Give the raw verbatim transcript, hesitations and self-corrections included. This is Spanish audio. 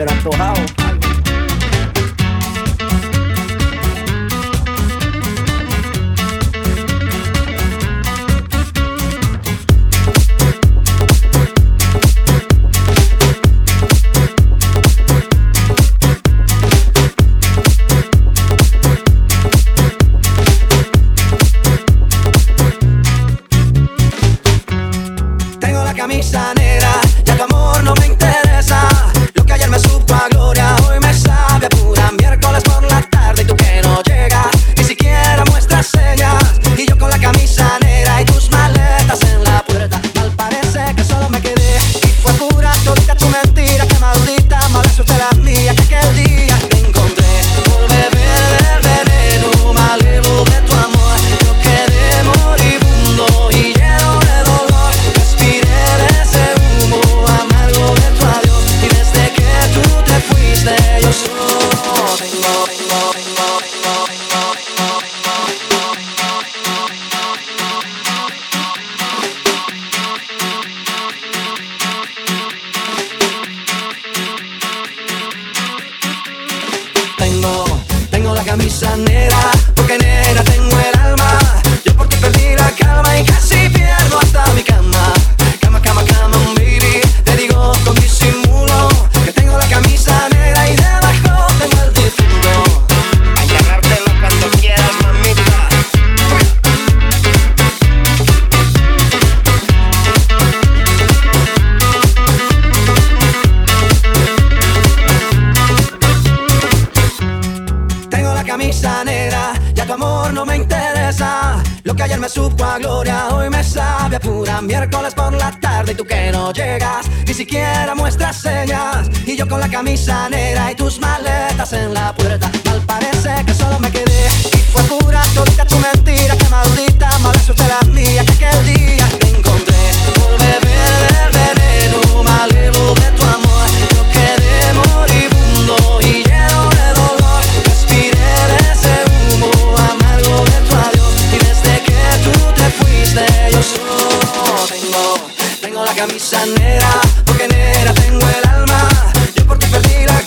pero antojado. Camisa negra, ya tu amor no me interesa. Lo que ayer me supo a gloria, hoy me sabe a pura. Miércoles por la tarde y tú que no llegas, ni siquiera muestras señas. Y yo con la camisa negra y tus maletas en la puerta. Mal parece que solo me quedé y fue pura todita tu mentira. Que maldita mala suerte la mía, que aquel día te encontré por beber del veneno malevo de tu amor. Yo quedé moribundo y lleno de dolor. Respiré ese humo amargo de tu adiós. Y desde que tú te fuiste yo solo tengo, tengo, tengo, tengo, tengo, tengo, tengo la camisa negra, porque negra tengo el alma. Yo por ti perdí la calma y casi pierdo hasta mi cama. Cama, cama, cama, baby, te digo con disimulo que tengo la camisa negra y debajo tengo el difunto. Agarrártelo cuando quieras, mamita. Tengo la camisa negra, ya tu amor no me interesa. Lo que ayer me supo a gloria, hoy me sabe a pura. Miércoles por la tarde y tú que no llegas, ni siquiera muestras señas. Y yo con la camisa negra y tus maletas en la puerta. Mal parece que solo me quedé y fue pura todita tu mentira. Que maldita mala suerte la mía, que aquel día te encontré por beber del veneno malevo de tu amor. Yo quedé moribundo y lleno de dolor. Respiré ese humo amargo de tu adiós. Y desde que tú te fuiste yo solo tengo, tengo la camisa negra, porque negra tengo el alma. Yo por ti perdí la